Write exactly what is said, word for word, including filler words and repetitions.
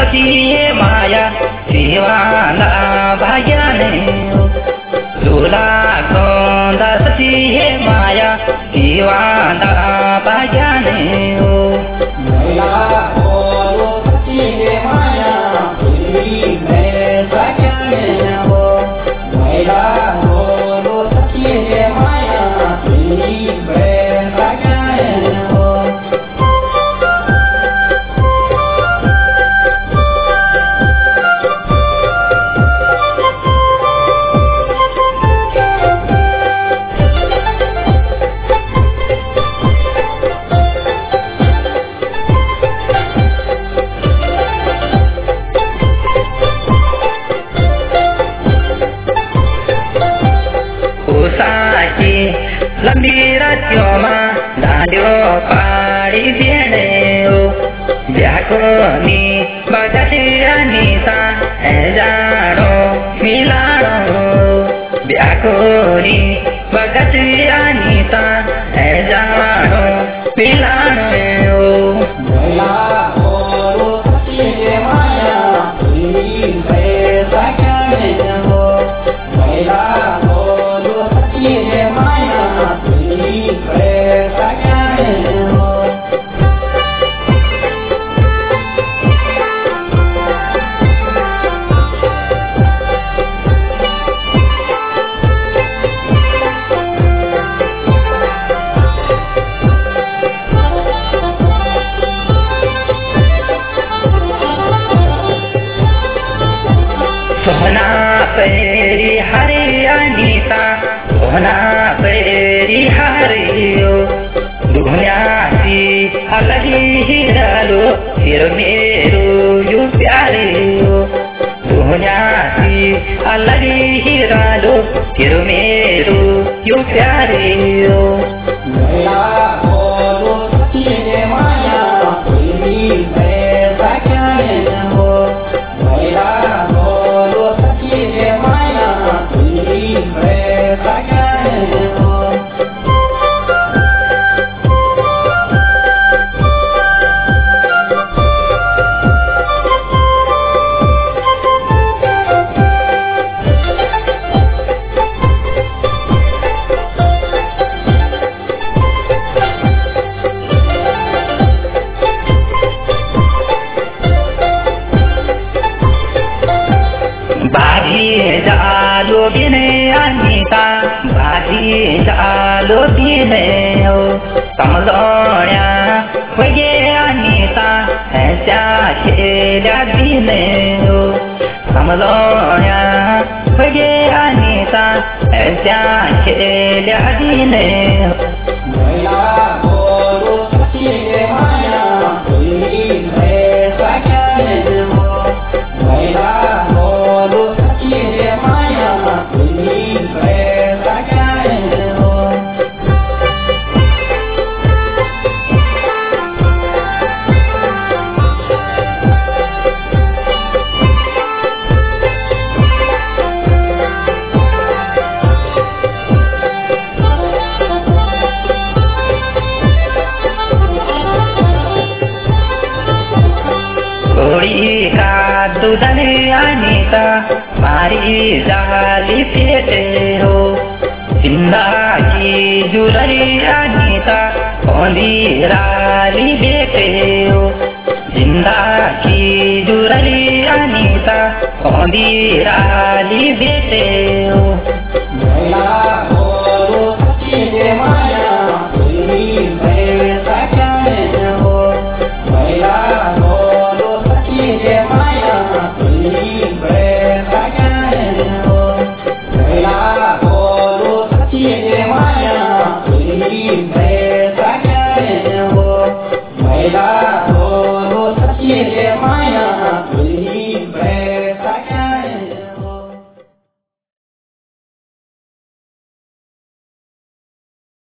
सखिए माया जीवाना भाग्याने लूला गोंदा सखिए माया जीवाना भाग्याने मैला बोलो सखिए माया तेरी मैं भाग्याने हो मैला बोलो सखिए माया तेरी मैं भाग्याने हो लंबी रातियों में डालियो पाड़ी देने हो व्याकुनी बगती अनीता है जानो मिलानो व्याकुनी बगती अनीता है जानो मिलानो मैला बोलो सखिए माया तेरी मैं भाग्याने हो मैला बोलो सखिए माया तेरी मैं भाग्याने हो सोना पेरी हरी अनीता सोना पेरी हरियो दुनिया सी अलगी हिरालो फिर मेरो यू प्यारे हो दुनिया सी अलगी हिरालो फिर मेरो यू प्यारे हो मैला बोलो सखिए माया तेरी मैं भाग्याने हो मैला बोलो सखिए माया तेरी मैं भाग्याने हो बाजी जालो बिने अनीता बाजी जालो बिने हो समझोया वगे अनीता ऐसा खेला बिने हो समझोया वगे अनीता ऐसा खेला बिने हो मैला बोलो सखिए माया तेरी मैं भाग्याने हो मैला बोलो सखिए माया तेरी मैं भाग्याने हो कोड़ी का दूधने अनीता मारी जाली पेटे हो जिंदगी जुलरी अनीता कौंदी राली बेटे हो जिंदगी जुलरी अनीता कौंदी राली बेटे हो मैला